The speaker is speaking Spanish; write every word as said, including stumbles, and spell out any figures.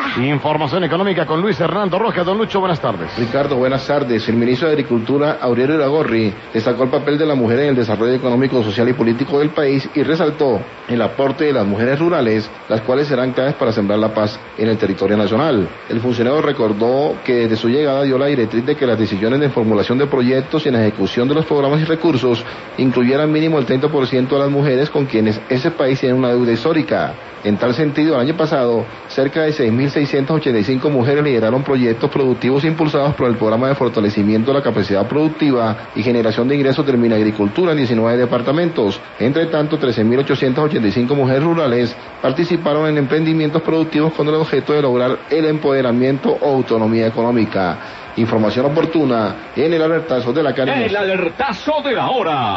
Información económica con Luis Hernando Rojas. Don Lucho, buenas tardes. Ricardo, buenas tardes. El ministro de Agricultura, Aurelio Iragorri, destacó el papel de la mujer en el desarrollo económico, social y político del país y resaltó el aporte de las mujeres rurales, las cuales serán claves para sembrar la paz en el territorio nacional. El funcionario recordó que desde su llegada dio la directriz de que las decisiones de formulación de proyectos y en la ejecución de los programas y recursos incluyeran mínimo el treinta por ciento de las mujeres con quienes ese país tiene una deuda histórica. En tal sentido, el año pasado, cerca de seis mil seiscientas ochenta y cinco mujeres lideraron proyectos productivos impulsados por el programa de fortalecimiento de la capacidad productiva y generación de ingresos de Minagricultura en diecinueve departamentos. Entre tanto, trece mil ochocientas ochenta y cinco mujeres rurales participaron en emprendimientos productivos con el objeto de lograr el empoderamiento o autonomía económica. Información oportuna en el alertazo de la Caribe. El alertazo de la hora.